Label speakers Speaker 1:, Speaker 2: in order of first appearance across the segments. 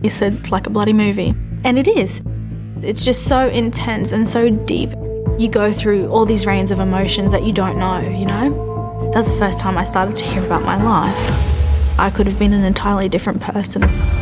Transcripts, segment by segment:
Speaker 1: He said it's like a bloody movie. And it is. It's just so intense and so deep. You go through all these ranges of emotions that you don't know, you know? That's the first time I started to hear about my life. I could have been an entirely different person.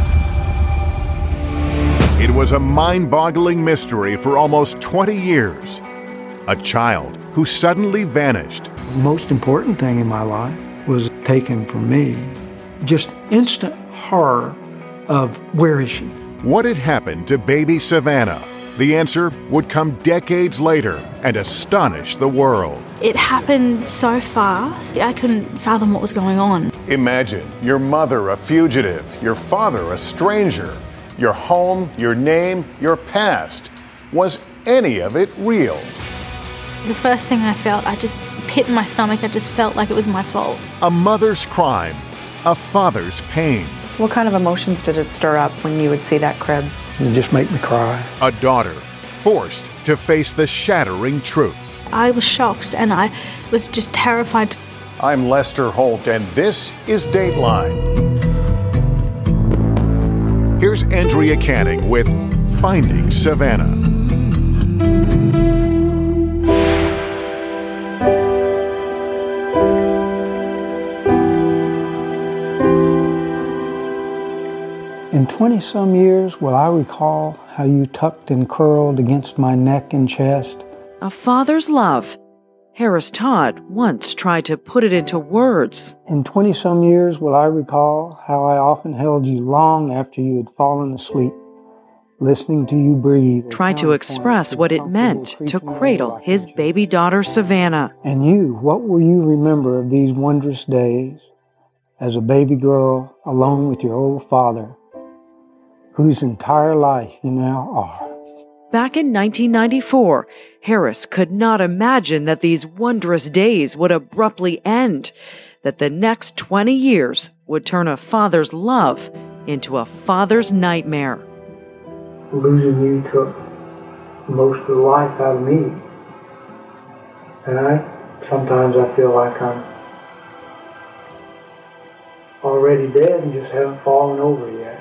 Speaker 2: It was a mind-boggling mystery for almost 20 years. A child who suddenly vanished.
Speaker 3: The most important thing in my life was taken from me. Just instant horror of where is she?
Speaker 2: What had happened to baby Savannah? The answer would come decades later and astonish the world.
Speaker 1: It happened so fast, I couldn't fathom what was going on.
Speaker 2: Imagine your mother a fugitive, your father a stranger, your home, your name, your past. Was any of it real?
Speaker 1: The first thing I felt, I just pit in my stomach. I just felt like it was my fault.
Speaker 2: A mother's crime, a father's pain.
Speaker 4: What kind of emotions did it stir up when you would see that crib?
Speaker 3: It just made me cry.
Speaker 2: A daughter forced to face the shattering truth.
Speaker 1: I was shocked and I was just terrified.
Speaker 2: I'm Lester Holt, and this is Dateline. Here's Andrea Canning with Finding Savannah.
Speaker 3: In 20-some years, will I recall how you tucked and curled against my neck and chest?
Speaker 5: A father's love. Harris Todd once tried to put it into words.
Speaker 3: In 20-some years, will I recall how I often held you long after you had fallen asleep, listening to you breathe.
Speaker 5: Tried to express what it meant to cradle his baby daughter, Savannah.
Speaker 3: And you, what will you remember of these wondrous days as a baby girl alone with your old father, whose entire life you now are?
Speaker 5: Back in 1994, Harris could not imagine that these wondrous days would abruptly end, that the next 20 years would turn a father's love into a father's nightmare.
Speaker 3: Losing you took most of the life out of me. And sometimes I feel like I'm already dead and just haven't fallen over yet.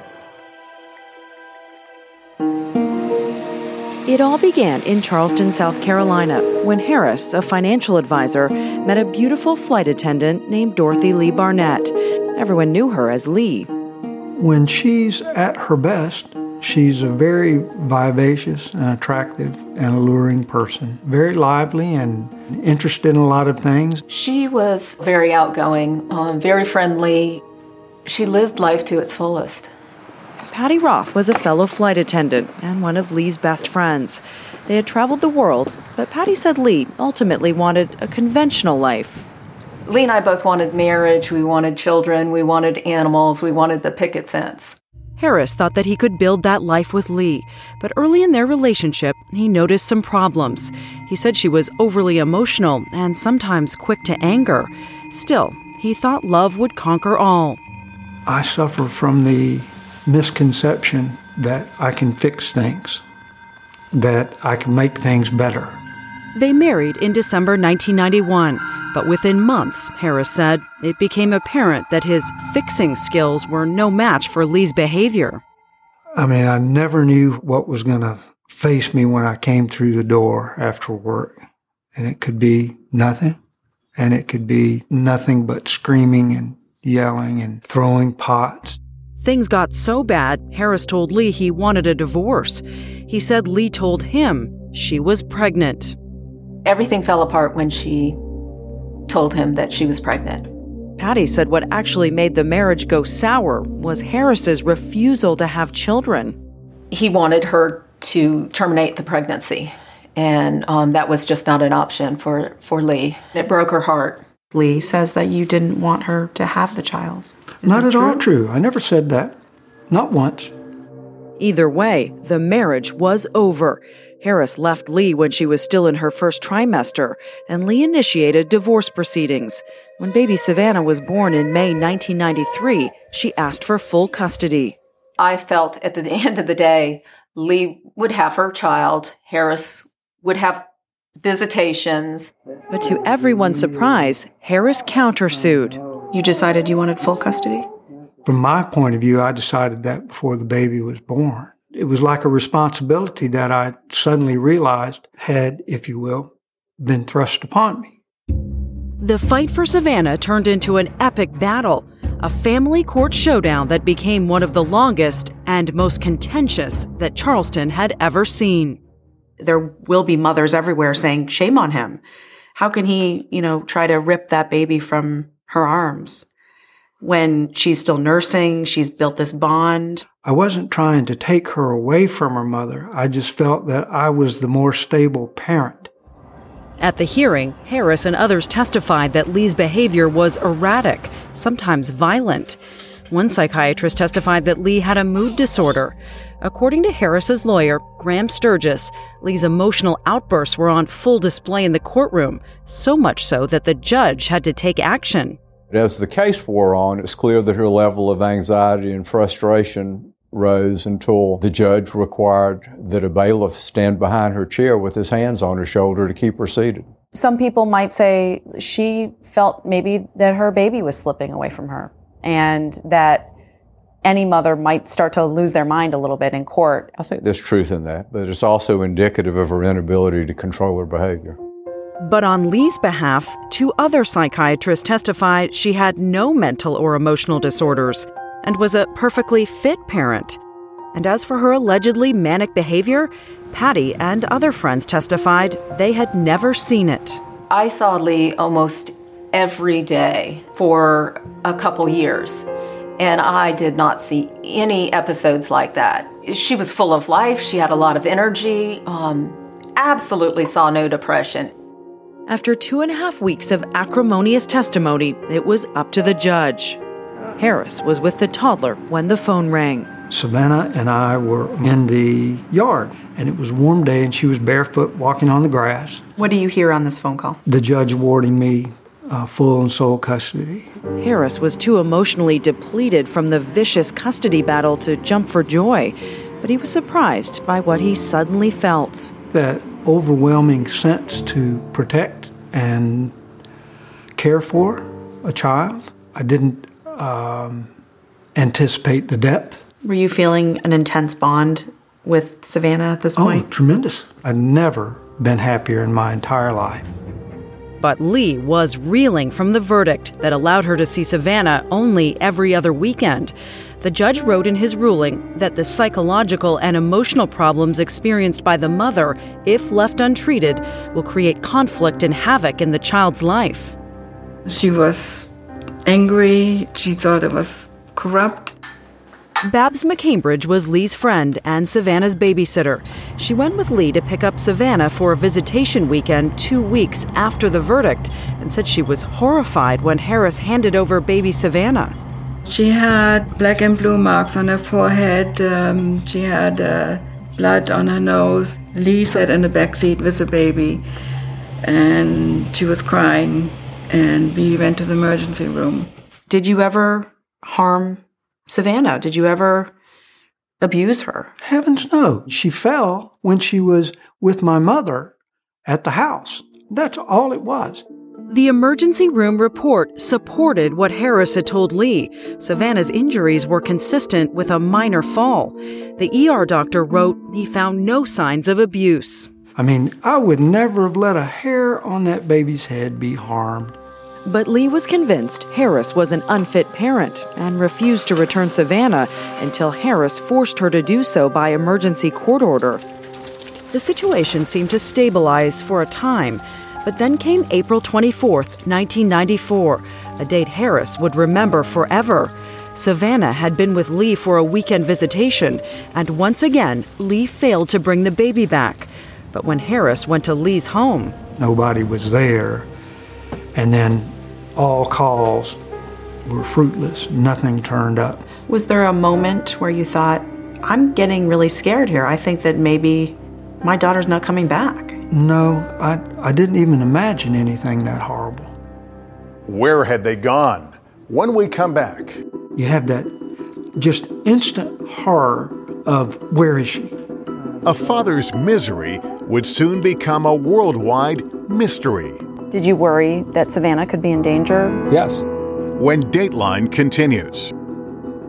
Speaker 5: It all began in Charleston, South Carolina, when Harris, a financial advisor, met a beautiful flight attendant named Dorothy Lee Barnett. Everyone knew her as Lee.
Speaker 3: When she's at her best, she's a very vivacious and attractive and alluring person. Very lively and interested in a lot of things.
Speaker 6: She was very outgoing, very friendly. She lived life to its fullest.
Speaker 5: Patty Roth was a fellow flight attendant and one of Lee's best friends. They had traveled the world, but Patty said Lee ultimately wanted a conventional life.
Speaker 6: Lee and I both wanted marriage, we wanted children, we wanted animals, we wanted the picket fence.
Speaker 5: Harris thought that he could build that life with Lee, but early in their relationship, he noticed some problems. He said she was overly emotional and sometimes quick to anger. Still, he thought love would conquer all.
Speaker 3: I suffer from the misconception that I can fix things, that I can make things better.
Speaker 5: They married in December 1991, but within months, Harris said, it became apparent that his fixing skills were no match for Lee's behavior.
Speaker 3: I mean, I never knew what was going to face me when I came through the door after work. And it could be nothing, and it could be nothing but screaming and yelling and throwing pots.
Speaker 5: Things got so bad, Harris told Lee he wanted a divorce. He said Lee told him she was pregnant.
Speaker 6: Everything fell apart when she told him that she was pregnant.
Speaker 5: Patty said what actually made the marriage go sour was Harris's refusal to have children.
Speaker 6: He wanted her to terminate the pregnancy, and that was just not an option for Lee. It broke her heart.
Speaker 4: Lee says that you didn't want her to have the child.
Speaker 3: Not at all true. I never said that. Not once.
Speaker 5: Either way, the marriage was over. Harris left Lee when she was still in her first trimester, and Lee initiated divorce proceedings. When baby Savannah was born in May 1993, she asked for full custody.
Speaker 6: I felt at the end of the day, Lee would have her child, Harris would have visitations.
Speaker 5: But to everyone's surprise, Harris countersued.
Speaker 4: You decided you wanted full custody?
Speaker 3: From my point of view, I decided that before the baby was born. It was like a responsibility that I suddenly realized had, if you will, been thrust upon me.
Speaker 5: The fight for Savannah turned into an epic battle, a family court showdown that became one of the longest and most contentious that Charleston had ever seen.
Speaker 4: There will be mothers everywhere saying, shame on him. How can he, try to rip that baby from her arms when she's still nursing? She's built this bond.
Speaker 3: I wasn't trying to take her away from her mother. I just felt that I was the more stable parent.
Speaker 5: At the hearing, Harris and others testified that Lee's behavior was erratic, sometimes violent. One psychiatrist testified that Lee had a mood disorder. According to Harris's lawyer, Graham Sturgis, Lee's emotional outbursts were on full display in the courtroom, so much so that the judge had to take action.
Speaker 7: As the case wore on, it's clear that her level of anxiety and frustration rose until the judge required that a bailiff stand behind her chair with his hands on her shoulder to keep her seated.
Speaker 8: Some people might say she felt maybe that her baby was slipping away from her and that any mother might start to lose their mind a little bit in court.
Speaker 7: I think there's truth in that, but it's also indicative of her inability to control her behavior.
Speaker 5: But on Lee's behalf, 2 other psychiatrists testified she had no mental or emotional disorders and was a perfectly fit parent. And as for her allegedly manic behavior, Patty and other friends testified they had never seen it.
Speaker 6: I saw Lee almost every day for a couple years, and I did not see any episodes like that. She was full of life. She had a lot of energy, absolutely saw no depression.
Speaker 5: After 2.5 weeks of acrimonious testimony, it was up to the judge. Harris was with the toddler when the phone rang.
Speaker 3: Savannah and I were in the yard, and it was a warm day, and she was barefoot walking on the grass.
Speaker 4: What do you hear on this phone call?
Speaker 3: The judge awarding me full and sole custody.
Speaker 5: Harris was too emotionally depleted from the vicious custody battle to jump for joy, but he was surprised by what he suddenly felt.
Speaker 3: That overwhelming sense to protect and care for a child. I didn't anticipate the depth.
Speaker 4: Were you feeling an intense bond with Savannah at this point?
Speaker 3: Oh, tremendous. I'd never been happier in my entire life.
Speaker 5: But Lee was reeling from the verdict that allowed her to see Savannah only every other weekend. The judge wrote in his ruling that the psychological and emotional problems experienced by the mother, if left untreated, will create conflict and havoc in the child's life.
Speaker 9: She was angry. She thought it was corrupt.
Speaker 5: Babs McCambridge was Lee's friend and Savannah's babysitter. She went with Lee to pick up Savannah for a visitation weekend 2 weeks after the verdict and said she was horrified when Harris handed over baby Savannah.
Speaker 9: She had black and blue marks on her forehead. She had blood on her nose. Lee sat in the back seat with the baby, and she was crying, and we went to the emergency room.
Speaker 4: Did you ever harm Savannah? Did you ever abuse her?
Speaker 3: Heavens no. She fell when she was with my mother at the house. That's all it was.
Speaker 5: The emergency room report supported what Harris had told Lee. Savannah's injuries were consistent with a minor fall. The ER doctor wrote he found no signs of abuse.
Speaker 3: I mean, I would never have let a hair on that baby's head be harmed.
Speaker 5: But Lee was convinced Harris was an unfit parent and refused to return Savannah until Harris forced her to do so by emergency court order. The situation seemed to stabilize for a time, but then came April 24th, 1994, a date Harris would remember forever. Savannah had been with Lee for a weekend visitation, and once again, Lee failed to bring the baby back. But when Harris went to Lee's home,
Speaker 3: nobody was there, and then all calls were fruitless. Nothing turned up.
Speaker 4: Was there a moment where you thought, I'm getting really scared here. I think that maybe my daughter's not coming back?
Speaker 3: No, I didn't even imagine anything that horrible.
Speaker 2: Where had they gone? When we come back,
Speaker 3: you have that just instant horror of where is she?
Speaker 2: A father's misery would soon become a worldwide mystery.
Speaker 8: Did you worry that Savannah could be in danger?
Speaker 7: Yes.
Speaker 2: When Dateline continues.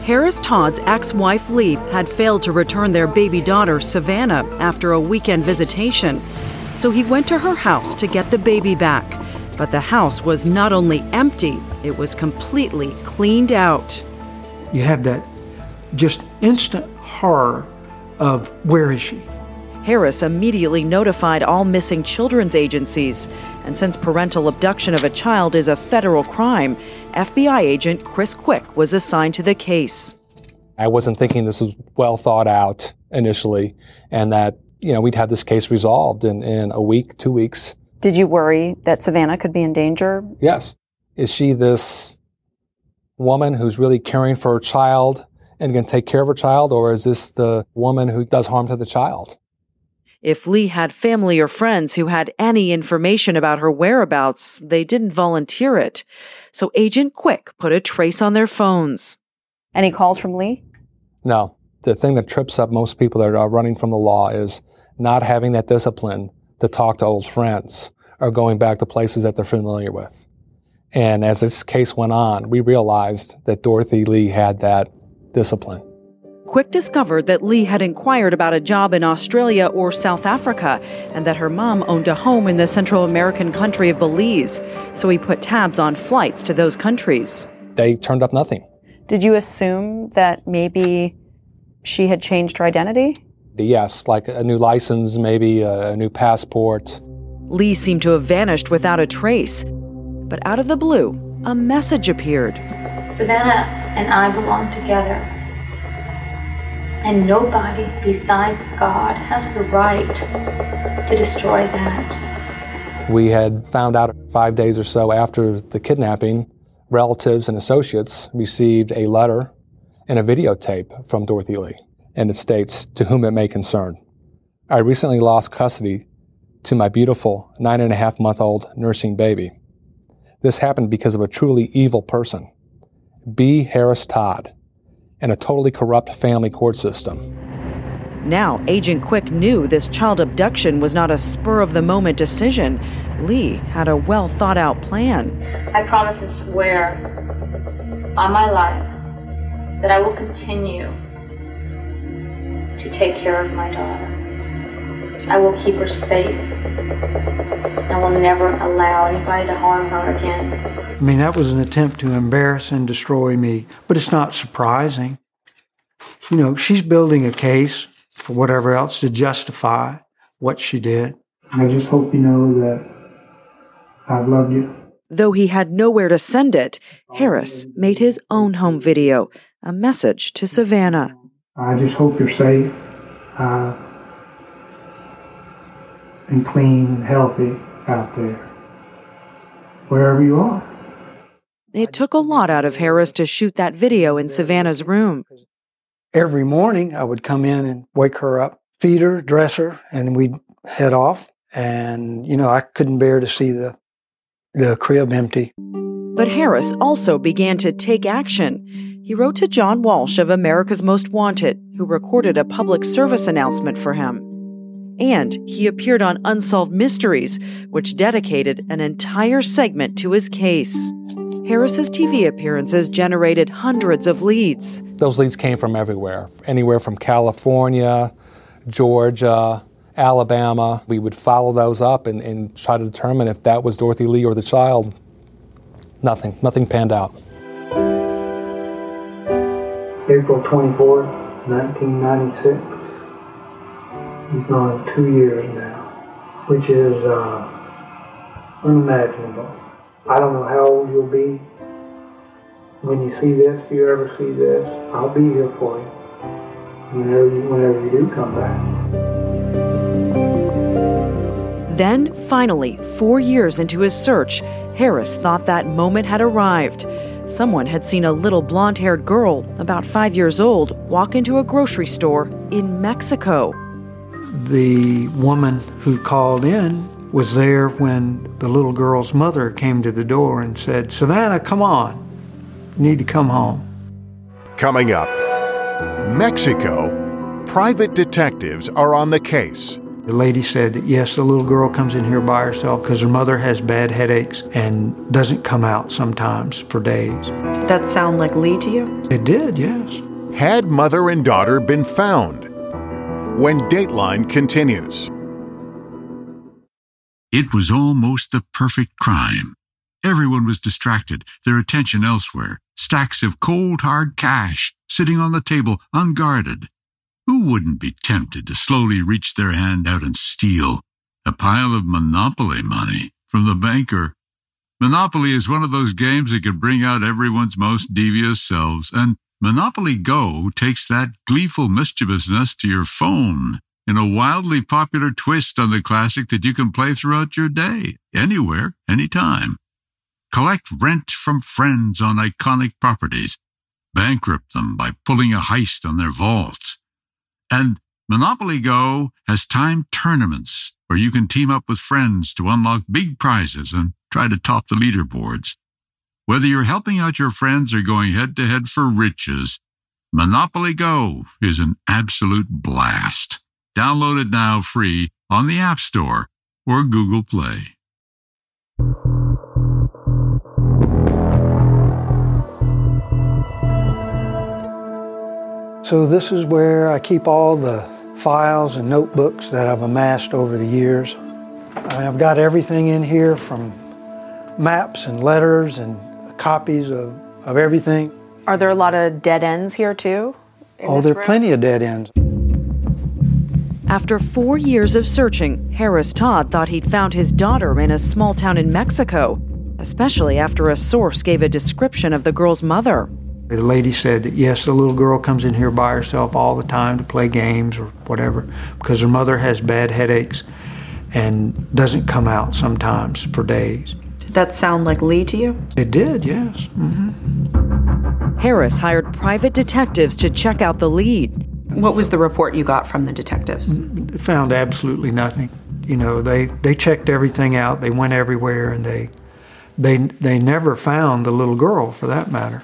Speaker 5: Harris Todd's ex-wife Lee had failed to return their baby daughter, Savannah, after a weekend visitation. So he went to her house to get the baby back. But the house was not only empty, it was completely cleaned out.
Speaker 3: You have that just instant horror of where is she?
Speaker 5: Harris immediately notified all missing children's agencies. And since parental abduction of a child is a federal crime, FBI agent Chris Quick was assigned to the case.
Speaker 10: I wasn't thinking this was well thought out initially, and that, we'd have this case resolved in a week, 2 weeks.
Speaker 8: Did you worry that Savannah could be in danger?
Speaker 10: Yes. Is she this woman who's really caring for her child and going to take care of her child, or is this the woman who does harm to the child?
Speaker 5: If Lee had family or friends who had any information about her whereabouts, they didn't volunteer it. So Agent Quick put a trace on their phones.
Speaker 8: Any calls from Lee?
Speaker 10: No. The thing that trips up most people that are running from the law is not having that discipline to talk to old friends or going back to places that they're familiar with. And as this case went on, we realized that Dorothy Lee had that discipline.
Speaker 5: Quick discovered that Lee had inquired about a job in Australia or South Africa and that her mom owned a home in the Central American country of Belize. So he put tabs on flights to those countries.
Speaker 10: They turned up nothing.
Speaker 8: Did you assume that maybe she had changed her identity?
Speaker 10: Yes, like a new license, maybe a new passport.
Speaker 5: Lee seemed to have vanished without a trace. But out of the blue, a message appeared.
Speaker 11: Savannah and I belong together. And nobody besides God has the right to destroy that.
Speaker 10: We had found out 5 days or so after the kidnapping, relatives and associates received a letter and a videotape from Dorothy Lee. And it states, "To whom it may concern. I recently lost custody to my beautiful 9.5-month-old nursing baby. This happened because of a truly evil person, B. Harris Todd, and a totally corrupt family court system."
Speaker 5: Now, Agent Quick knew this child abduction was not a spur-of-the-moment decision. Lee had a well-thought-out plan.
Speaker 11: I promise and swear on my life that I will continue to take care of my daughter. I will keep her safe. I will never allow anybody to harm her again.
Speaker 3: I mean, that was an attempt to embarrass and destroy me, but it's not surprising. She's building a case for whatever else to justify what she did. I just hope you know that I love you.
Speaker 5: Though he had nowhere to send it, Harris made his own home video, a message to Savannah.
Speaker 3: I just hope you're safe and clean and healthy out there, wherever you are.
Speaker 5: It took a lot out of Harris to shoot that video in Savannah's room.
Speaker 3: Every morning I would come in and wake her up, feed her, dress her, and we'd head off. And, I couldn't bear to see the crib empty.
Speaker 5: But Harris also began to take action. He wrote to John Walsh of America's Most Wanted, who recorded a public service announcement for him. And he appeared on Unsolved Mysteries, which dedicated an entire segment to his case. Harris's TV appearances generated hundreds of leads.
Speaker 10: Those leads came from everywhere, anywhere from California, Georgia, Alabama. We would follow those up and try to determine if that was Dorothy Lee or the child. Nothing panned out.
Speaker 3: April 24th, 1996. He's gone 2 years now, which is unimaginable. I don't know how old you'll be when you see this, if you ever see this. I'll be here for you whenever you do come back.
Speaker 5: Then, finally, 4 years into his search, Harris thought that moment had arrived. Someone had seen a little blonde-haired girl, about 5 years old, walk into a grocery store in Mexico.
Speaker 3: The woman who called in was there when the little girl's mother came to the door and said, "Savannah, come on. You need to come home."
Speaker 2: Coming up, Mexico, private detectives are on the case.
Speaker 3: The lady said that, yes, the little girl comes in here by herself because her mother has bad headaches and doesn't come out sometimes for days.
Speaker 4: Did that sound like Lee to you?
Speaker 3: It did, yes.
Speaker 2: Had mother and daughter been found? When Dateline continues.
Speaker 12: It was almost the perfect crime. Everyone was distracted, their attention elsewhere. Stacks of cold, hard cash sitting on the table, unguarded. Who wouldn't be tempted to slowly reach their hand out and steal a pile of Monopoly money from the banker? Monopoly is one of those games that can bring out everyone's most devious selves, and Monopoly Go takes that gleeful mischievousness to your phone in a wildly popular twist on the classic that you can play throughout your day, anywhere, anytime. Collect rent from friends on iconic properties. Bankrupt them by pulling a heist on their vaults. And Monopoly Go has timed tournaments where you can team up with friends to unlock big prizes and try to top the leaderboards. Whether you're helping out your friends or going head-to-head for riches, Monopoly Go is an absolute blast. Download it now free on the App Store or Google Play.
Speaker 3: So this is where I keep all the files and notebooks that I've amassed over the years. I've got everything in here from maps and letters and copies of everything.
Speaker 8: Are there a lot of dead ends here too?
Speaker 3: Oh, there are plenty of dead ends.
Speaker 5: After 4 years of searching, Harris Todd thought he'd found his daughter in a small town in Mexico, especially after a source gave a description of the girl's mother.
Speaker 3: The lady said that, yes, the little girl comes in here by herself all the time to play games or whatever because her mother has bad headaches and doesn't come out sometimes for days.
Speaker 4: Did that sound like Lee to you?
Speaker 3: It did, yes. Mm-hmm.
Speaker 5: Harris hired private detectives to check out the lead.
Speaker 4: What was the report you got from the detectives?
Speaker 3: Found absolutely nothing. You know, they checked everything out. They went everywhere, and they never found the little girl, for that matter.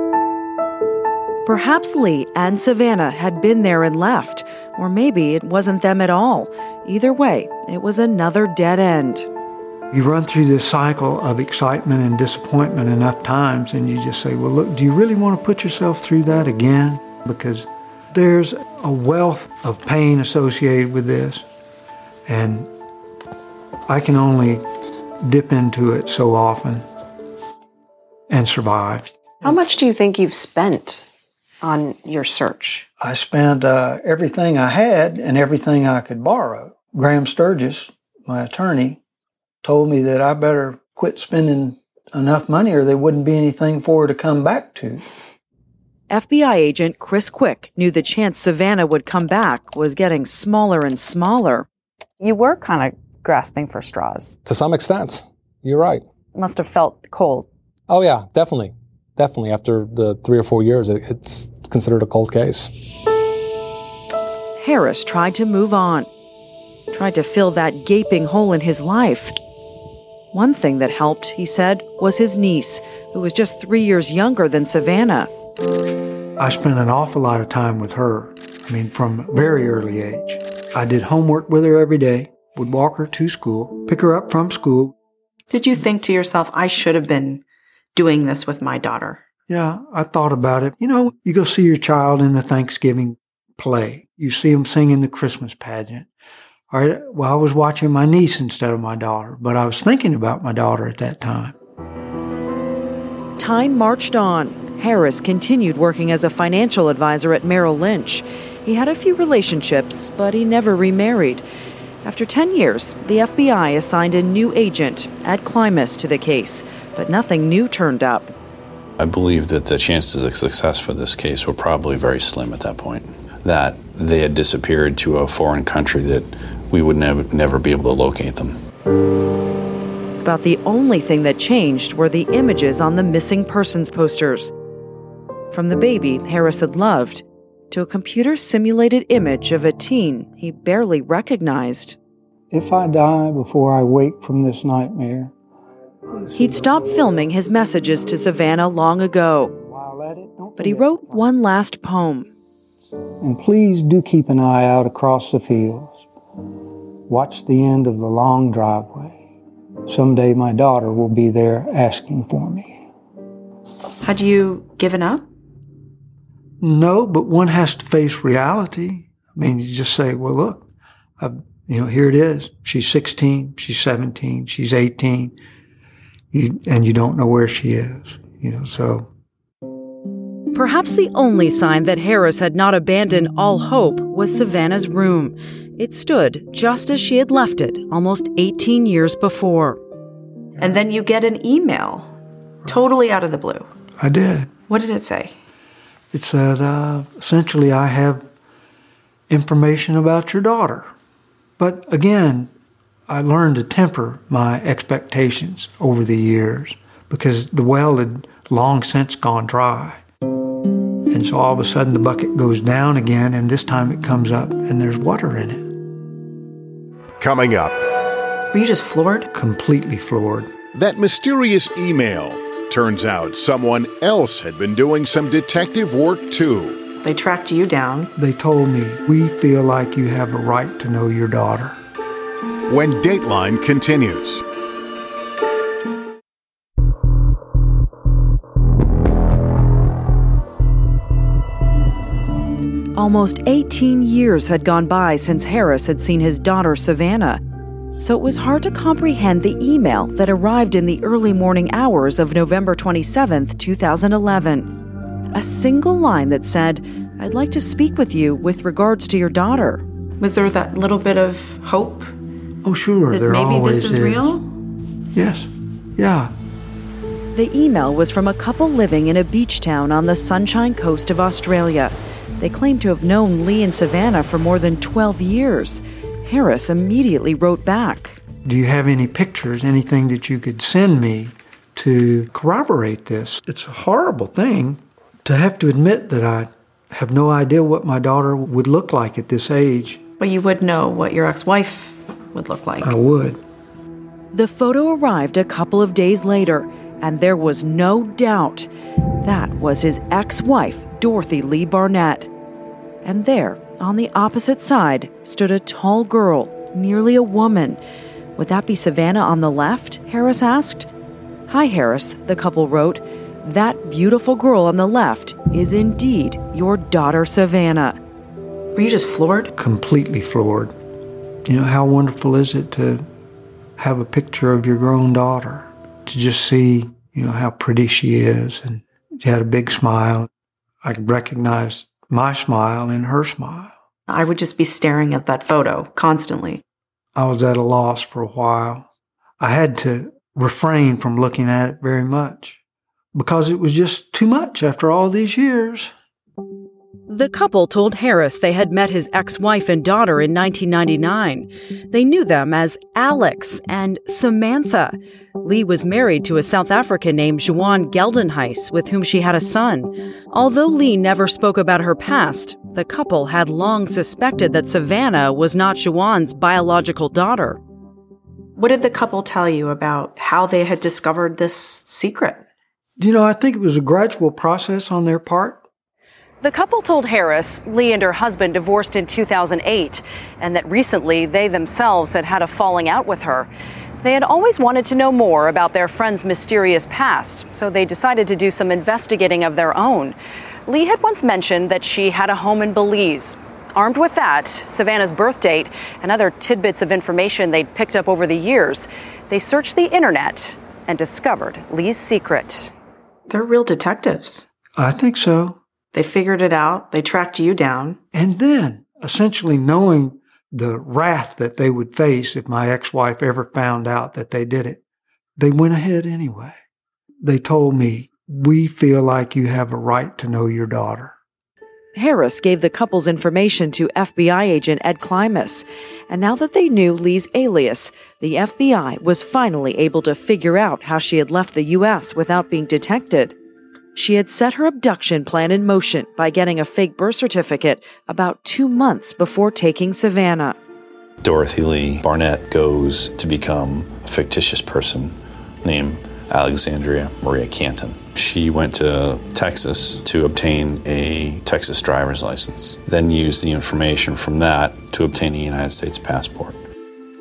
Speaker 5: Perhaps Lee and Savannah had been there and left, or maybe it wasn't them at all. Either way, it was another dead end.
Speaker 3: You run through this cycle of excitement and disappointment enough times, and you just say, well, look, do you really want to put yourself through that again? Because there's a wealth of pain associated with this, and I can only dip into it so often and survive.
Speaker 8: How much do you think you've spent on your search?
Speaker 3: I spent everything I had and everything I could borrow. Graham Sturgis, my attorney, told me that I better quit spending enough money or there wouldn't be anything for her to come back to.
Speaker 5: FBI agent Chris Quick knew the chance Savannah would come back was getting smaller and smaller.
Speaker 8: You were kind of grasping for straws.
Speaker 10: To some extent. You're right.
Speaker 8: It must have felt cold.
Speaker 10: Oh, yeah, definitely. Definitely. After the 3 or 4 years, it's considered a cold case.
Speaker 5: Harris tried to move on, tried to fill that gaping hole in his life. One thing that helped, he said, was his niece, who was just 3 years younger than Savannah.
Speaker 3: I spent an awful lot of time with her. I mean, from a very early age. I did homework with her every day, would walk her to school, pick her up from school.
Speaker 4: Did you think to yourself, I should have been doing this with my daughter?
Speaker 3: Yeah, I thought about it. You know, you go see your child in the Thanksgiving play. You see them singing the Christmas pageant. All right, well, I was watching my niece instead of my daughter, but I was thinking about my daughter at that time.
Speaker 5: Time marched on. Harris continued working as a financial advisor at Merrill Lynch. He had a few relationships, but he never remarried. After 10 years, the FBI assigned a new agent, Ed Klimas, to the case, but nothing new turned up.
Speaker 13: I believe that the chances of success for this case were probably very slim at that point, that they had disappeared to a foreign country that we would never be able to locate them.
Speaker 5: About the only thing that changed were the images on the missing persons posters. From the baby Harris had loved, to a computer-simulated image of a teen he barely recognized.
Speaker 3: If I die before I wake from this nightmare.
Speaker 5: He'd stopped filming his messages to Savannah long ago, but he wrote one last poem.
Speaker 3: And please do keep an eye out across the fields. watch the end of the long driveway. Someday my daughter will be there asking for me.
Speaker 4: Had you given up?
Speaker 3: No, but one has to face reality. I mean, you just say, well, look, here it is. She's 16, she's 17, she's 18, and you don't know where she is, so.
Speaker 5: Perhaps the only sign that Harris had not abandoned all hope was Savannah's room. It stood just as she had left it almost 18 years before.
Speaker 4: And then you get an email, totally out of the blue.
Speaker 3: I did.
Speaker 4: What did it say?
Speaker 3: It said, essentially, I have information about your daughter. But again, I learned to temper my expectations over the years because the well had long since gone dry. And so all of a sudden the bucket goes down again, and this time it comes up and there's water in it.
Speaker 2: Coming up.
Speaker 4: Were you just floored?
Speaker 3: Completely floored.
Speaker 2: That mysterious email. Turns out someone else had been doing some detective work too.
Speaker 4: They tracked you down.
Speaker 3: They told me, we feel like you have a right to know your daughter.
Speaker 2: When Dateline continues.
Speaker 5: Almost 18 years had gone by since Harris had seen his daughter, Savannah. So it was hard to comprehend the email that arrived in the early morning hours of November 27, 2011. A single line that said, "I'd like to speak with you with regards to your daughter."
Speaker 4: Was there that little bit of hope?
Speaker 3: Oh, sure.
Speaker 4: That
Speaker 3: there
Speaker 4: maybe
Speaker 3: always
Speaker 4: this is real?
Speaker 3: Yes. Yeah.
Speaker 5: The email was from a couple living in a beach town on the Sunshine Coast of Australia. They claimed to have known Lee and Savannah for more than 12 years. Harris immediately wrote back.
Speaker 3: Do you have any pictures, anything that you could send me to corroborate this? It's a horrible thing to have to admit that I have no idea what my daughter would look like at this age.
Speaker 4: But you would know what your ex-wife would look like.
Speaker 3: I would.
Speaker 5: The photo arrived a couple of days later, and there was no doubt that was his ex-wife, Dorothy Lee Barnett. And there, on the opposite side, stood a tall girl, nearly a woman. Would that be Savannah on the left? Harris asked. Hi, Harris, the couple wrote. That beautiful girl on the left is indeed your daughter, Savannah.
Speaker 4: Were you just floored?
Speaker 3: Completely floored. How wonderful is it to have a picture of your grown daughter, to just see, how pretty she is. And she had a big smile. I could recognize my smile in her smile.
Speaker 4: I would just be staring at that photo constantly.
Speaker 3: I was at a loss for a while. I had to refrain from looking at it very much because it was just too much after all these years.
Speaker 5: The couple told Harris they had met his ex-wife and daughter in 1999. They knew them as Alex and Samantha. Lee was married to a South African named Juan Geldenhuis, with whom she had a son. Although Lee never spoke about her past, the couple had long suspected that Savannah was not Juan's biological daughter.
Speaker 4: What did the couple tell you about how they had discovered this secret?
Speaker 3: I think it was a gradual process on their part.
Speaker 5: The couple told Harris Lee and her husband divorced in 2008, and that recently they themselves had had a falling out with her. They had always wanted to know more about their friend's mysterious past, so they decided to do some investigating of their own. Lee had once mentioned that she had a home in Belize. Armed with that, Savannah's birth date, and other tidbits of information they'd picked up over the years, they searched the internet and discovered Lee's secret.
Speaker 4: They're real detectives.
Speaker 3: I think so.
Speaker 4: They figured it out. They tracked you down.
Speaker 3: And then, essentially knowing the wrath that they would face if my ex-wife ever found out that they did it, they went ahead anyway. They told me, we feel like you have a right to know your daughter.
Speaker 5: Harris gave the couple's information to FBI agent Ed Klimas. And now that they knew Lee's alias, the FBI was finally able to figure out how she had left the U.S. without being detected. She had set her abduction plan in motion by getting a fake birth certificate about 2 months before taking Savannah.
Speaker 13: Dorothy Lee Barnett goes to become a fictitious person named Alexandria Maria Canton. She went to Texas to obtain a Texas driver's license, then used the information from that to obtain a United States passport.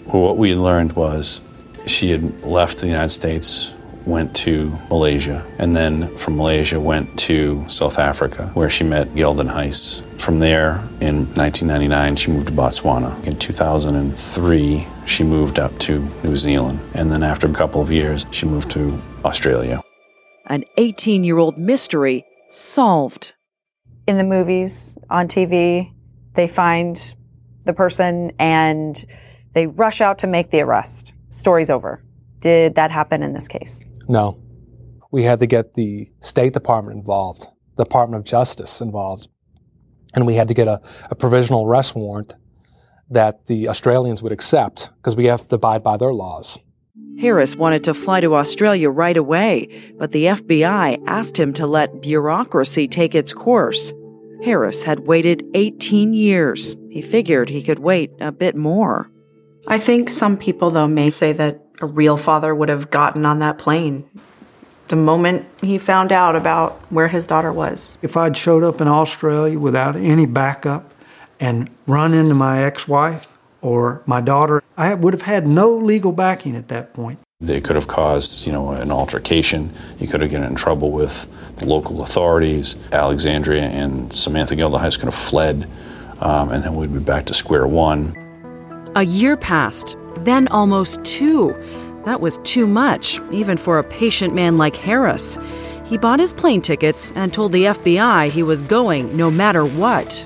Speaker 13: Well, what we learned was she had left the United States, went to Malaysia, and then from Malaysia went to South Africa, where she met Gelden Heis. From there, in 1999, she moved to Botswana. In 2003, she moved up to New Zealand. And then after a couple of years, she moved to Australia.
Speaker 5: An 18-year-old mystery solved.
Speaker 8: In the movies, on TV, they find the person and they rush out to make the arrest. Story's over. Did that happen in this case?
Speaker 10: No. We had to get the State Department involved, the Department of Justice involved, and we had to get a provisional arrest warrant that the Australians would accept because we have to abide by their laws.
Speaker 5: Harris wanted to fly to Australia right away, but the FBI asked him to let bureaucracy take its course. Harris had waited 18 years. He figured he could wait a bit more.
Speaker 4: I think some people, though, may say that a real father would have gotten on that plane the moment he found out about where his daughter was.
Speaker 3: If I'd showed up in Australia without any backup and run into my ex-wife or my daughter, I would have had no legal backing at that point.
Speaker 13: They could have caused, an altercation. He could have gotten in trouble with the local authorities. Alexandria and Samantha Gelden Heis could have fled, and then we'd be back to square one.
Speaker 5: A year passed, then almost 2. That was too much, even for a patient man like Harris. He bought his plane tickets and told the FBI he was going no matter what.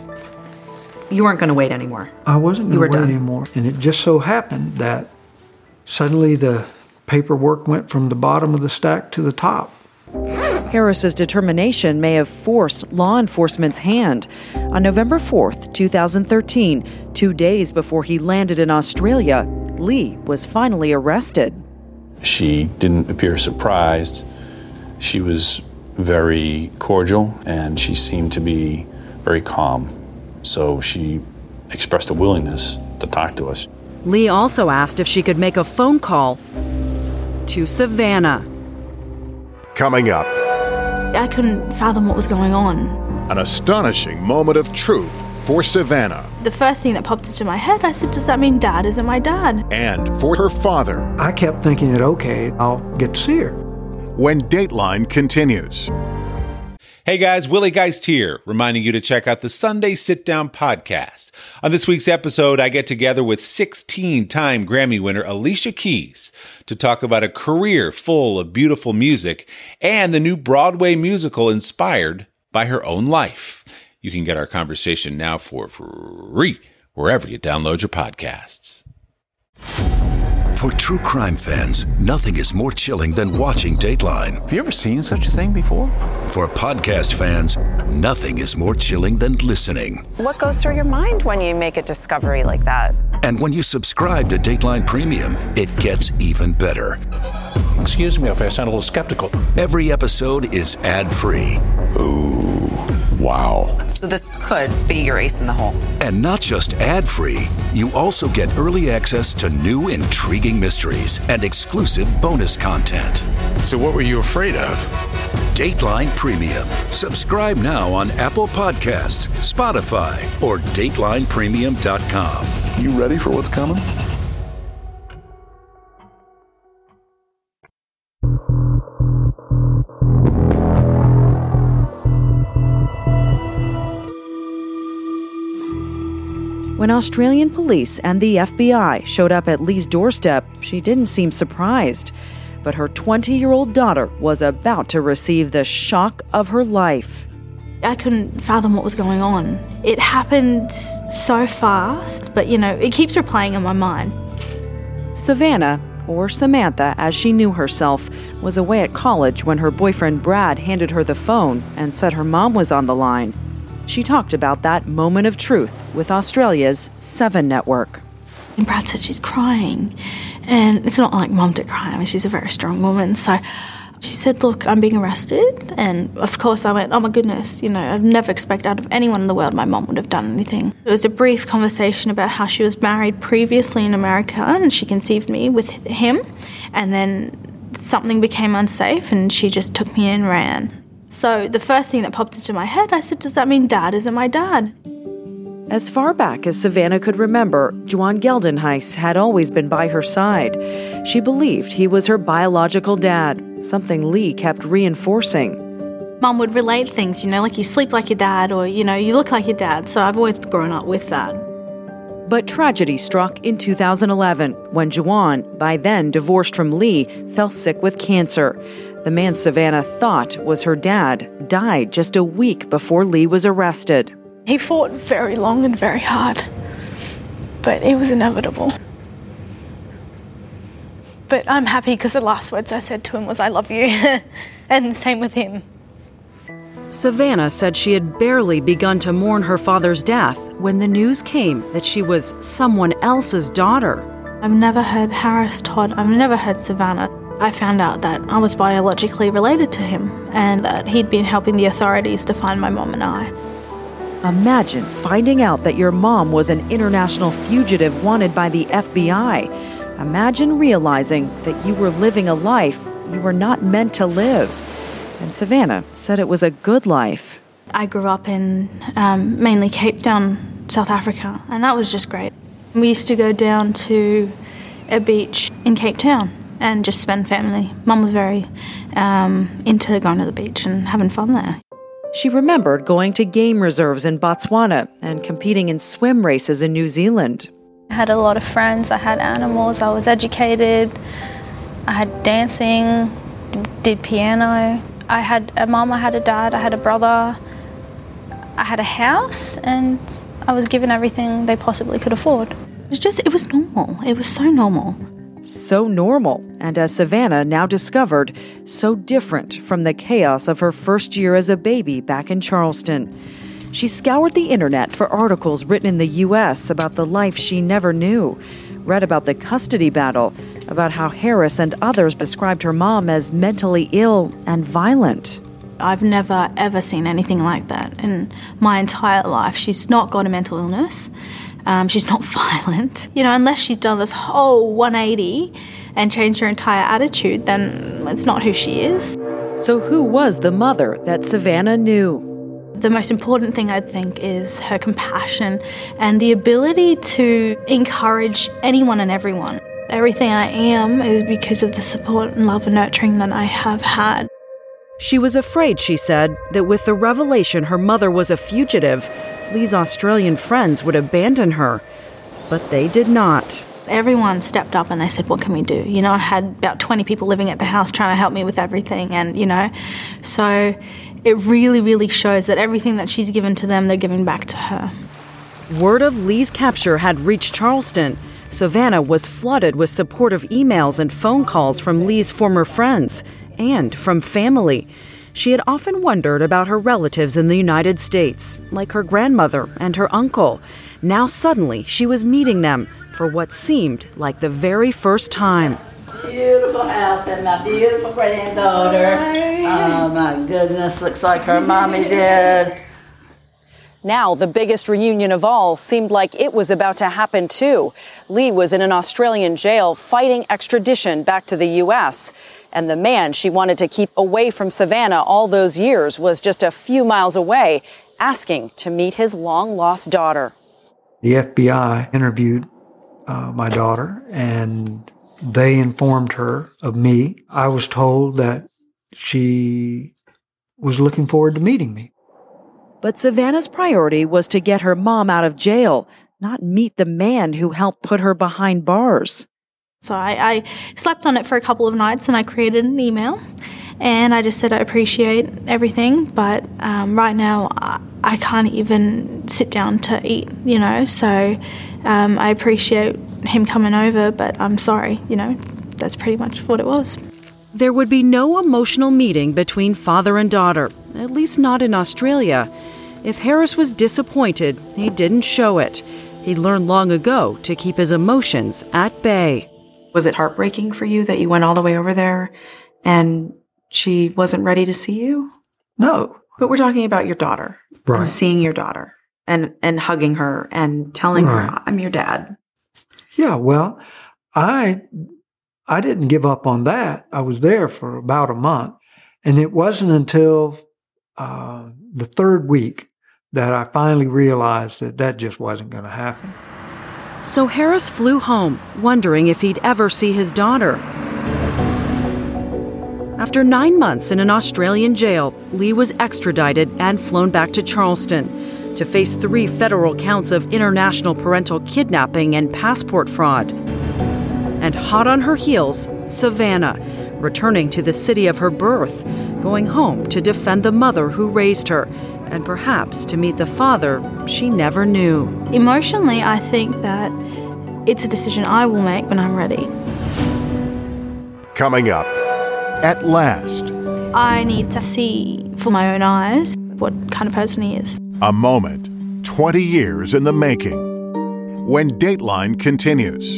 Speaker 4: You weren't going to wait anymore.
Speaker 3: I wasn't going to wait anymore. And it just so happened that suddenly the paperwork went from the bottom of the stack to the top.
Speaker 5: Harris's determination may have forced law enforcement's hand. On November 4th, 2013, 2 days before he landed in Australia, Lee was finally arrested.
Speaker 13: She didn't appear surprised. She was very cordial, and she seemed to be very calm. So she expressed a willingness to talk to us.
Speaker 5: Lee also asked if she could make a phone call to Savannah.
Speaker 2: Coming up,
Speaker 1: I couldn't fathom what was going on.
Speaker 2: an astonishing moment of truth for Savannah.
Speaker 1: The first thing that popped into my head, I said, does that mean Dad isn't my dad?
Speaker 2: And for her father.
Speaker 3: I kept thinking that, okay, I'll get to see her.
Speaker 2: When Dateline continues.
Speaker 14: Hey guys, Willie Geist here, reminding you to check out the Sunday Sit Down podcast. On this week's episode, I get together with 16-time Grammy winner Alicia Keys to talk about a career full of beautiful music and the new Broadway musical inspired by her own life. You can get our conversation now for free wherever you download your podcasts.
Speaker 15: For true crime fans, nothing is more chilling than watching Dateline.
Speaker 16: Have you ever seen such a thing before?
Speaker 15: For podcast fans, nothing is more chilling than listening.
Speaker 8: What goes through your mind when you make a discovery like that?
Speaker 15: And when you subscribe to Dateline Premium, it gets even better.
Speaker 16: Excuse me if I sound a little skeptical.
Speaker 15: Every episode is ad-free.
Speaker 16: Ooh, wow.
Speaker 8: So this could be your ace in the hole.
Speaker 15: And not just ad-free, you also get early access to new intriguing mysteries and exclusive bonus content.
Speaker 16: So what were you afraid of?
Speaker 15: Dateline Premium. Subscribe now on Apple Podcasts, Spotify, or DatelinePremium.com.
Speaker 16: You ready for what's coming?
Speaker 5: When Australian police and the FBI showed up at Lee's doorstep, she didn't seem surprised. But her 20-year-old daughter was about to receive the shock of her life.
Speaker 1: I couldn't fathom what was going on. It happened so fast, but it keeps replaying in my mind.
Speaker 5: Savannah, or Samantha as she knew herself, was away at college when her boyfriend Brad handed her the phone and said her mom was on the line. She talked about that moment of truth with Australia's 7 Network.
Speaker 1: And Brad said she's crying. And it's not like Mum to cry. I mean, she's a very strong woman. So she said, look, I'm being arrested. And of course I went, oh my goodness, I've never expected out of anyone in the world my mum would have done anything. It was a brief conversation about how she was married previously in America and she conceived me with him. And then something became unsafe and she just took me in and ran. So the first thing that popped into my head, I said, does that mean Dad isn't my dad?
Speaker 5: As far back as Savannah could remember, Juan Geldenhuis had always been by her side. She believed he was her biological dad, something Lee kept reinforcing.
Speaker 1: Mum would relate things, like you sleep like your dad or, you look like your dad. So I've always grown up with that.
Speaker 5: But tragedy struck in 2011 when Juan, by then divorced from Lee, fell sick with cancer. The man Savannah thought was her dad died just a week before Lee was arrested.
Speaker 1: He fought very long and very hard, but it was inevitable. But I'm happy because the last words I said to him was, "I love you," and same with him.
Speaker 5: Savannah said she had barely begun to mourn her father's death when the news came that she was someone else's daughter.
Speaker 1: I've never heard Harris Todd, I've never heard Savannah. I found out that I was biologically related to him and that he'd been helping the authorities to find my mom and I.
Speaker 5: Imagine finding out that your mom was an international fugitive wanted by the FBI. Imagine realizing that you were living a life you were not meant to live. And Savannah said it was a good life.
Speaker 1: I grew up in mainly Cape Town, South Africa, and that was just great. We used to go down to a beach in Cape Town and just spend family. Mum was very into going to the beach and having fun there.
Speaker 5: She remembered going to game reserves in Botswana and competing in swim races in New Zealand.
Speaker 1: I had a lot of friends, I had animals, I was educated, I had dancing, did piano. I had a mum, I had a dad, I had a brother, I had a house, and I was given everything they possibly could afford. It was normal. It was so normal.
Speaker 5: So normal, and as Savannah now discovered, so different from the chaos of her first year as a baby back in Charleston. She scoured the internet for articles written in the U.S. about the life she never knew, read about the custody battle, about how Harris and others described her mom as mentally ill and violent.
Speaker 1: I've never, ever seen anything like that in my entire life. She's not got a mental illness. She's not violent. Unless she's done this whole 180 and changed her entire attitude, then it's not who she is.
Speaker 5: So who was the mother that Savannah knew?
Speaker 1: The most important thing I think is her compassion and the ability to encourage anyone and everyone. Everything I am is because of the support and love and nurturing that I have had.
Speaker 5: She was afraid, she said, that with the revelation her mother was a fugitive, Lee's Australian friends would abandon her. But they did not.
Speaker 1: Everyone stepped up and they said, what can we do? I had about 20 people living at the house trying to help me with everything. And, so it really, really shows that everything that she's given to them, they're giving back to her.
Speaker 5: Word of Lee's capture had reached Charleston. Savannah was flooded with supportive emails and phone calls from Lee's former friends and from family. She had often wondered about her relatives in the United States, like her grandmother and her uncle. Now suddenly she was meeting them for what seemed like the very first time.
Speaker 17: Beautiful house and my beautiful granddaughter. Oh my goodness, looks like her mommy did.
Speaker 8: Now, the biggest reunion of all seemed like it was about to happen too. Lee was in an Australian jail fighting extradition back to the U.S., and the man she wanted to keep away from Savannah all those years was just a few miles away, asking to meet his long-lost daughter.
Speaker 3: The FBI interviewed my daughter, and they informed her of me. I was told that she was looking forward to meeting me.
Speaker 5: But Savannah's priority was to get her mom out of jail, not meet the man who helped put her behind bars.
Speaker 1: So I slept on it for a couple of nights and I created an email and I just said I appreciate everything, but right now I can't even sit down to eat, so I appreciate him coming over, but I'm sorry, that's pretty much what it was.
Speaker 5: There would be no emotional meeting between father and daughter, at least not in Australia. If Harris was disappointed, he didn't show it. He learned long ago to keep his emotions at bay.
Speaker 4: Was it heartbreaking for you that you went all the way over there and she wasn't ready to see you?
Speaker 3: No.
Speaker 4: But we're talking about your daughter.
Speaker 3: Right.
Speaker 4: And seeing your daughter and hugging her and telling her, I'm your dad.
Speaker 3: Yeah, well, I didn't give up on that. I was there for about a month. And it wasn't until the third week that I finally realized that just wasn't going to happen.
Speaker 5: So Harris flew home, wondering if he'd ever see his daughter. After 9 months in an Australian jail, Lee was extradited and flown back to Charleston to face 3 federal counts of international parental kidnapping and passport fraud. And hot on her heels, Savannah, returning to the city of her birth, going home to defend the mother who raised her, and perhaps to meet the father she never knew.
Speaker 1: Emotionally, I think that it's a decision I will make when I'm ready.
Speaker 2: Coming up, At Last.
Speaker 1: I need to see for my own eyes what kind of person he is.
Speaker 2: A moment, 20 years in the making. When Dateline continues.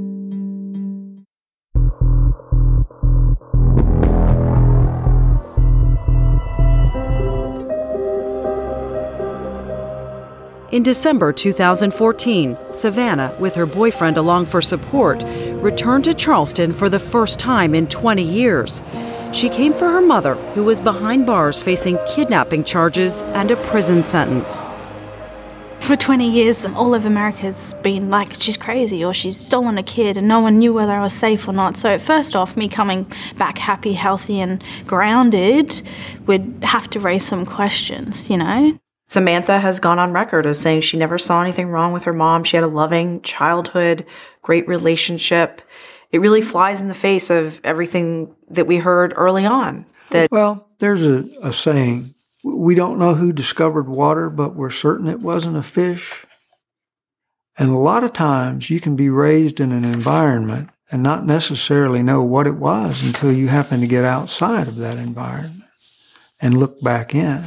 Speaker 5: In December 2014, Savannah, with her boyfriend along for support, returned to Charleston for the first time in 20 years. She came for her mother, who was behind bars facing kidnapping charges and a prison sentence.
Speaker 1: For 20 years, all of America's been like, she's crazy or she's stolen a kid, and no one knew whether I was safe or not. So first off, me coming back happy, healthy and grounded would have to raise some questions, you know?
Speaker 4: Samantha has gone on record as saying she never saw anything wrong with her mom. She had a loving childhood, great relationship. It really flies in the face of everything that we heard early on.
Speaker 3: Well, there's a saying, we don't know who discovered water, but we're certain it wasn't a fish. And a lot of times you can be raised in an environment and not necessarily know what it was until you happen to get outside of that environment and look back in.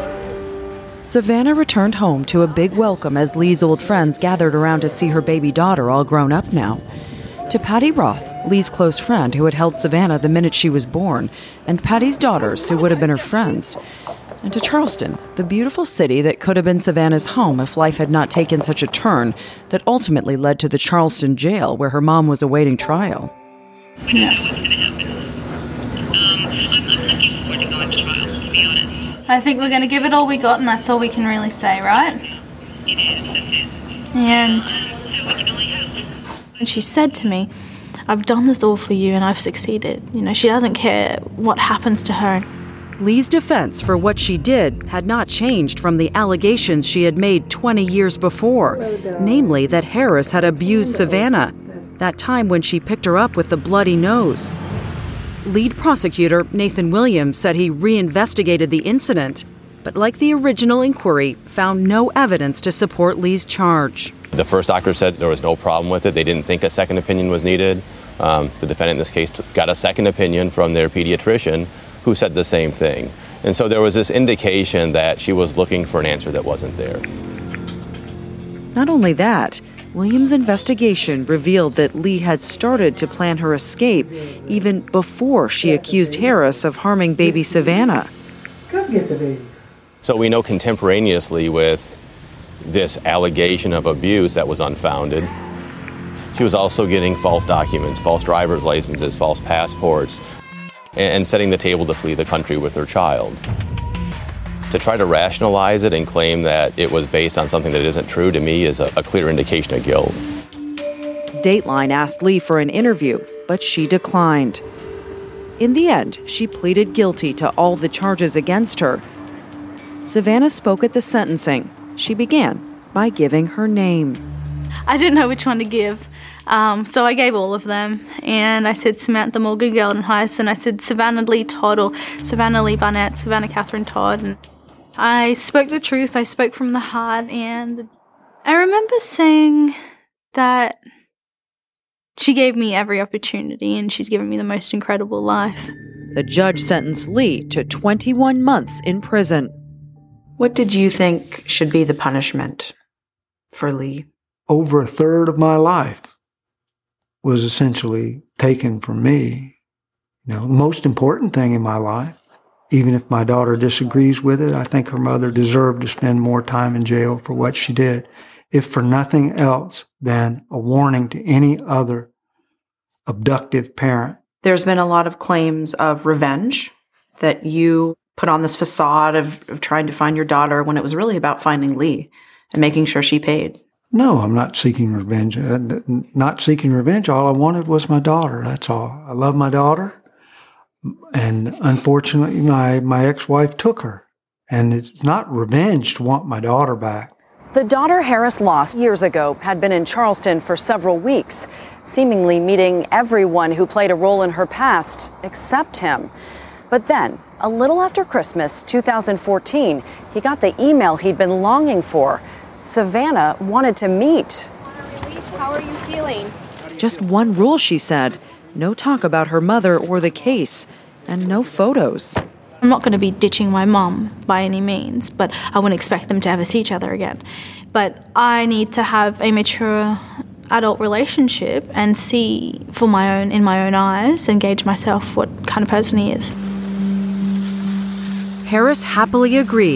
Speaker 5: Savannah returned home to a big welcome as Lee's old friends gathered around to see her baby daughter, all grown up now. To Patty Roth, Lee's close friend who had held Savannah the minute she was born, and Patty's daughters who would have been her friends. And to Charleston, the beautiful city that could have been Savannah's home if life had not taken such a turn that ultimately led to the Charleston jail where her mom was awaiting trial.
Speaker 11: We don't know what's going to happen. I'm looking forward to going to trial, to be honest.
Speaker 1: I think we're going to give it all we got, and that's all we can really say, right?
Speaker 11: It is, that's it.
Speaker 1: And
Speaker 11: we can only hope.
Speaker 1: And she said to me, I've done this all for you and I've succeeded. You know, she doesn't care what happens to her.
Speaker 5: Lee's defense for what she did had not changed from the allegations she had made 20 years before, namely that Harris had abused Savannah, that time when she picked her up with the bloody nose. Lead prosecutor Nathan Williams said he reinvestigated the incident, but like the original inquiry, found no evidence to support Lee's charge.
Speaker 18: The first doctor said there was no problem with it. They didn't think a second opinion was needed. The defendant in this case got a second opinion from their pediatrician who said the same thing. And so there was this indication that she was looking for an answer that wasn't there.
Speaker 5: Not only that, Williams' investigation revealed that Lee had started to plan her escape even before she accused Harris of harming baby Savannah.
Speaker 3: Come get the baby.
Speaker 18: So we know contemporaneously with this allegation of abuse that was unfounded, she was also getting false documents, false driver's licenses, false passports, and setting the table to flee the country with her child. To try to rationalize it and claim that it was based on something that isn't true, to me, is a clear indication of guilt.
Speaker 5: Dateline asked Lee for an interview, but she declined. In the end, she pleaded guilty to all the charges against her. Savannah spoke at the sentencing. She began by giving her name.
Speaker 1: I didn't know which one to give, so I gave all of them. And I said Samantha Morgan Gelden Heiss, and I said Savannah Lee Todd, or Savannah Lee Barnett, Savannah Catherine Todd. And I spoke the truth, I spoke from the heart, and I remember saying that she gave me every opportunity and she's given me the most incredible life.
Speaker 5: The judge sentenced Lee to 21 months in prison.
Speaker 4: What did you think should be the punishment for Lee?
Speaker 3: Over a third of my life was essentially taken from me. You know, the most important thing in my life. Even if my daughter disagrees with it, I think her mother deserved to spend more time in jail for what she did, if for nothing else than a warning to any other abductive parent.
Speaker 4: There's been a lot of claims of revenge, that you put on this facade of trying to find your daughter when it was really about finding Lee and making sure she paid?
Speaker 3: No, I'm not seeking revenge. Not seeking revenge. All I wanted was my daughter. That's all. I love my daughter. And unfortunately, my ex-wife took her. And it's not revenge to want my daughter back.
Speaker 8: The daughter Harris lost years ago had been in Charleston for several weeks, seemingly meeting everyone who played a role in her past except him. But then, a little after Christmas 2014, he got the email he'd been longing for. Savannah wanted to meet.
Speaker 19: How are you feeling?
Speaker 8: Just one rule, she said. No talk about her mother or the case, and no photos.
Speaker 1: I'm not going to be ditching my mum by any means, but I wouldn't expect them to ever see each other again. But I need to have a mature adult relationship and see in my own eyes, and gauge myself what kind of person he is.
Speaker 8: Harris happily agreed.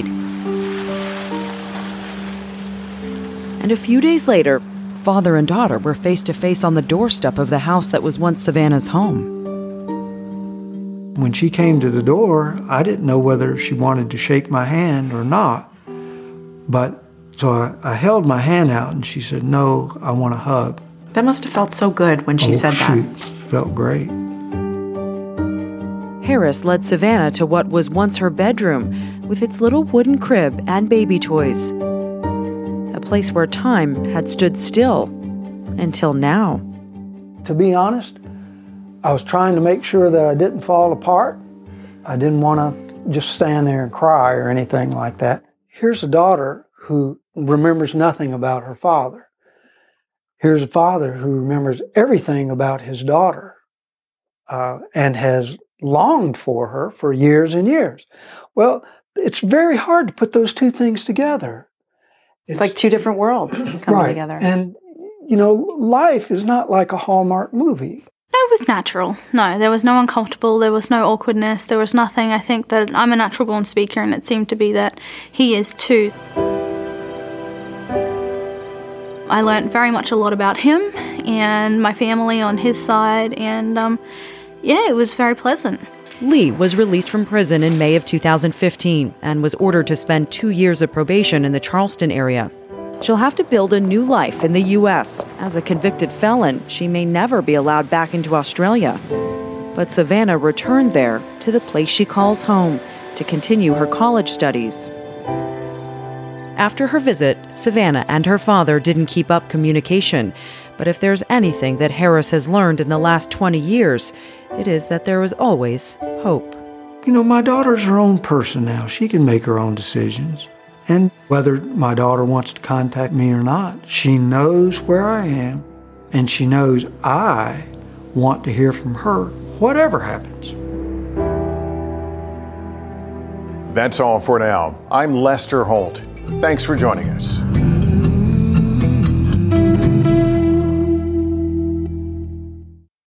Speaker 8: And a few days later, father and daughter were face to face on the doorstep of the house that was once Savannah's home.
Speaker 3: When she came to the door, I didn't know whether she wanted to shake my hand or not. But so I held my hand out and she said, "No, I want a hug."
Speaker 4: That must have felt so good when she said that.
Speaker 3: Felt great.
Speaker 8: Harris led Savannah to what was once her bedroom, with its little wooden crib and baby toys. A place where time had stood still, until now.
Speaker 3: To be honest, I was trying to make sure that I didn't fall apart. I didn't want to just stand there and cry or anything like that. Here's a daughter who remembers nothing about her father. Here's a father who remembers everything about his daughter and has longed for her for years and years. Well, it's very hard to put those two things together.
Speaker 4: It's like two different worlds coming
Speaker 3: right.
Speaker 4: together.
Speaker 3: And, life is not like a Hallmark movie.
Speaker 1: It was natural. No, there was no uncomfortable, there was no awkwardness, there was nothing. I think that I'm a natural born speaker, and it seemed to be that he is too. I learned very much a lot about him and my family on his side, and it was very pleasant.
Speaker 8: Lee was released from prison in May of 2015 and was ordered to spend 2 years of probation in the Charleston area. She'll have to build a new life in the U.S. As a convicted felon, she may never be allowed back into Australia. But Savannah returned there to the place she calls home to continue her college studies. After her visit, Savannah and her father didn't keep up communication. But if there's anything that Harris has learned in the last 20 years, it is that there is always hope.
Speaker 3: My daughter's her own person now. She can make her own decisions. And whether my daughter wants to contact me or not, she knows where I am, and she knows I want to hear from her, whatever happens.
Speaker 2: That's all for now. I'm Lester Holt. Thanks for joining us.